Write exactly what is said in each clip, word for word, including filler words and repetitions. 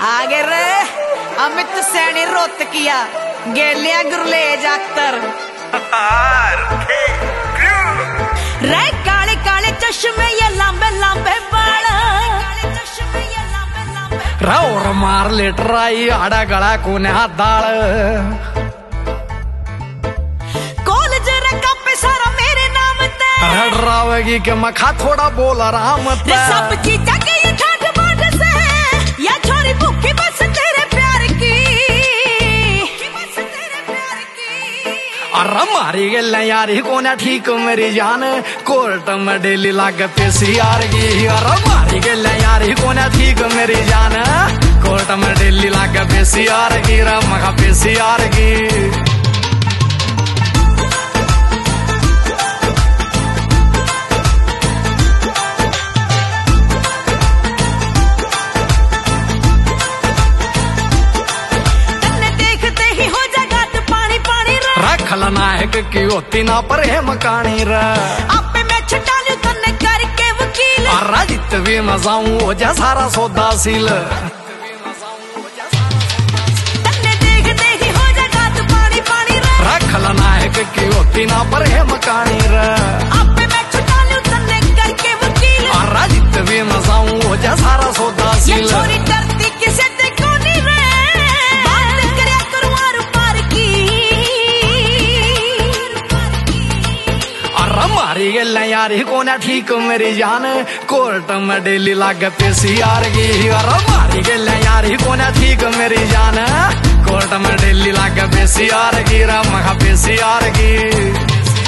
आगे रे अमित सैनी रोत किया गेलिया गुरलेज अख्तर रे काले काले चश्मे ये लंबे लंबे बाल और मार लेटर आई आड़ा गला कोने हाथ दाल कॉलेज रखा पे सारा मेरे नाम ते डरावेगी कि मैं खा थोड़ा बोल आराम ते सब चीज़ के ये ठाठ बाट से या छोरी भूखी बस तेरे प्यार की बस तेरे प्यार की अरे मारी गल यार कोने ठीक मेरी जान कोर्ट में डेली लाग पेशी यार की अरे मारी गल यार कोने ठीक मेरी जान कोर्ट में डेली लाग पेशी यार की रहा पेशी यार की खलनायक की होती ना पर है मकानी रा आपे मैं छटालू तन्ने करके वकील राजित भी मजाऊं हो जा सारा सौदा सील तन्ने देख देख हो जा गात पानी पानी रा खलनायक की होती ना पर है मकानी रा आपे मैं छटालू तन्ने करके वकील राजित भी मजाऊं हो जा सारा सौदा सील ये छोरी डरती किसे देखो नहीं रे बात करे करवार पार की मारी गल यार कोने ठीक मेरी जान कोर्ट में डेली लाग पेशी यार की अरे मारी गल यार कोने ठीक मेरी जान कोर्ट में डेली लाग पेशी यार की रहा पेशी यार की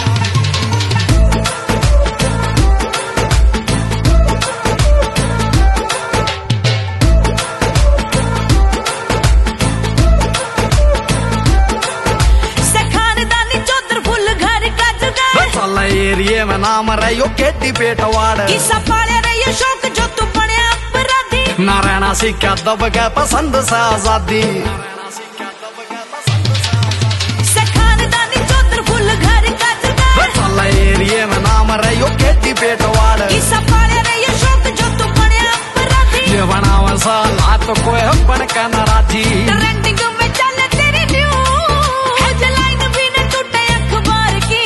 एरिए में नाम रही केटी पेटवाड़ किसा पाले रही शौक जो तू बने अपराधी नारायणा सिक्का दब के पसंद से आजादी खानदानी चौधर फुल घर का जुगाड़ एरिए में नाम रही केटी पेटवाड़ किसा पाले रही शौक जो तू बने अपराधी ये बनावन सा लात कोई बन के नाराजी ट्रेंडिंग में चले तेरी न्यूज़ हेडलाइन भी न टूटे अखबार की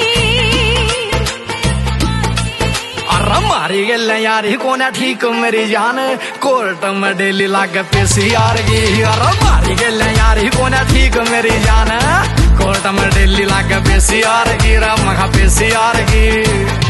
मारी गल यार कोने ठीक मेरी जान कोर्ट में डेली लाग पेशी यार की अरे मारी गल यार कोने ठीक मेरी जान कोर्ट में डेली लाग पेशी यार की रहा पेशी यार की